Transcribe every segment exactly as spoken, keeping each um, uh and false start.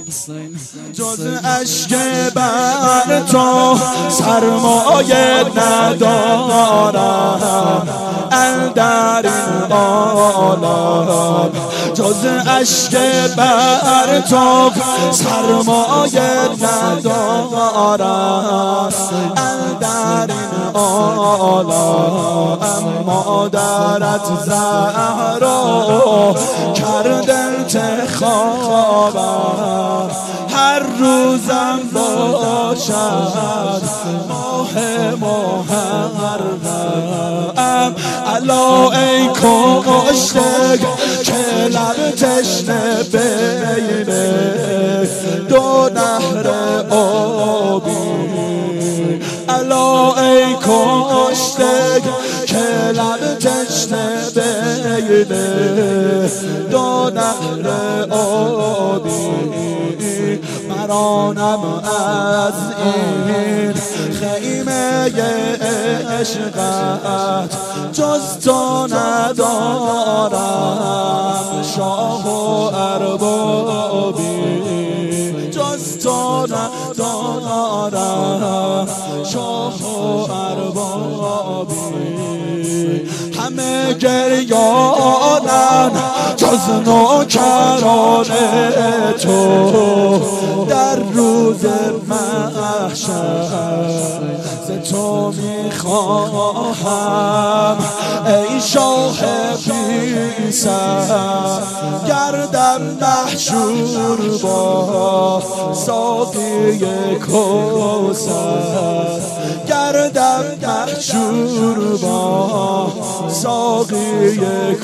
جز اشک بر تو سرمایه ندارم اندر این عالم، جز اشک بر تو سرمایه ندارم اندر این عالم. مادرت زهرا کرد انتخابم، هر روزم باشد ماه محرم. الا ای کشته که لب تشنه بین دو نهر آبی، الا ای کشته که لب تشنه بین دو نهر آبی. مرانم از این خیمه عشقت جز تو ندارم شاه و اربابی، جز تو ندارم شاه و اربابی. همه گریانن جز نوکران تو در روز محشر، ز تو میخواهم ای شاه بی سر، گردم محشور با ساقی کوثر، گردم محشور با ساقی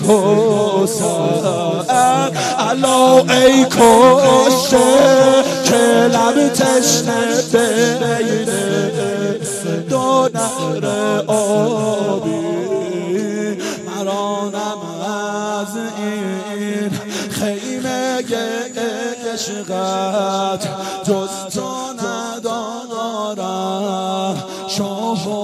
کوثر. الا ای کشته که لب تشنه بین دو نهر آبی، مرانم از این خیمه عشقت جز تو ندارم شاه